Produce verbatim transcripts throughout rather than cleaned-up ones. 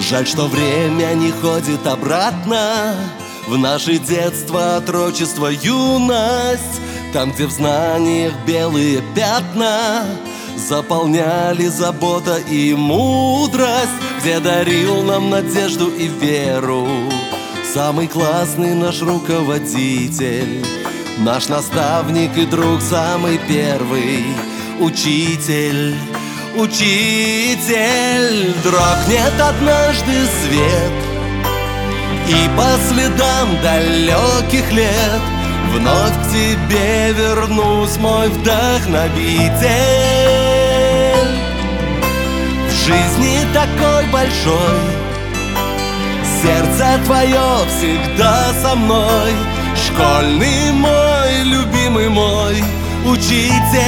Жаль, что время не ходит обратно в наше детство, отрочество, юность. Там, где в знаниях белые пятна заполняли забота и мудрость, где дарил нам надежду и веру самый классный наш руководитель, наш наставник и друг, самый первый учитель. Учитель, дрогнет однажды свет, и по следам далеких лет вновь к тебе вернусь, мой вдохновитель. В жизни такой большой, сердце твое всегда со мной, школьный мой, любимый мой учитель.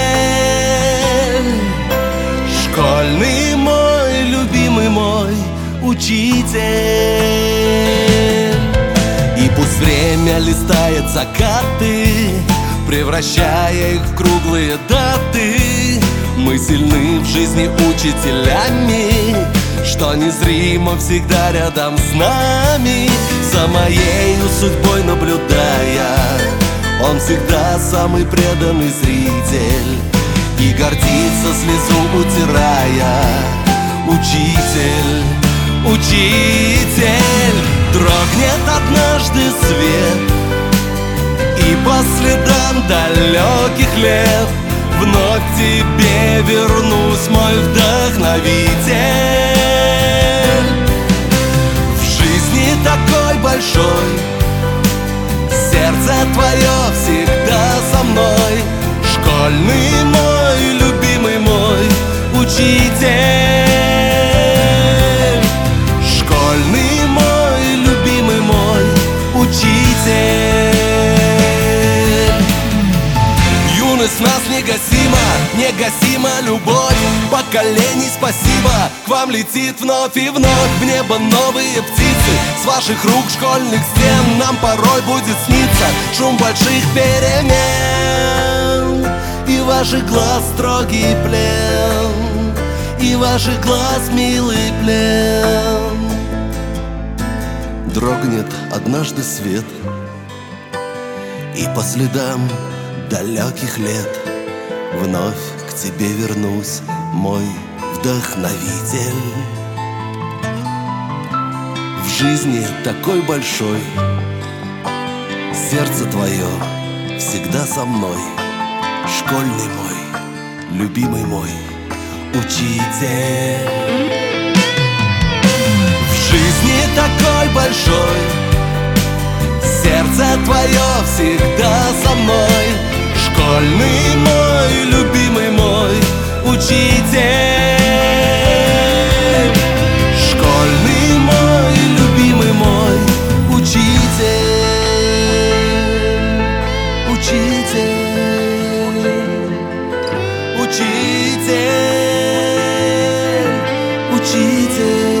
Школьный мой, любимый мой учитель. И пусть время листает закаты, превращая их в круглые даты, мы сильны в жизни учителями, что незримо всегда рядом с нами. За моей судьбой наблюдая, он всегда самый преданный зритель и гордится, слезу утирая. Учитель, учитель, дрогнет однажды свет, и по следам далеких лет вновь к тебе вернусь, мой вдохновитель. В жизни такой большой, сердце твое всегда со мной, школьный мой, любимый мой учитель. Школьный мой, любимый мой учитель. Юность в нас негасима, негасима любовь поколений, спасибо. К вам летит вновь и вновь в небо новые птицы. С ваших рук школьных стен нам порой будет сниться шум больших перемен, и ваших глаз строгий плен, и ваших глаз милый плен. Дрогнет однажды свет, и по следам далеких лет вновь к тебе вернусь, мой вдохновитель. В жизни такой большой, сердце твое всегда со мной, школьный мой, любимый мой учитель. В жизни такой большой, сердце твое всегда со мной, школьный мой, любимый мой учитель. Школьный мой, любимый мой учитель. Учитель, учитель, учитель.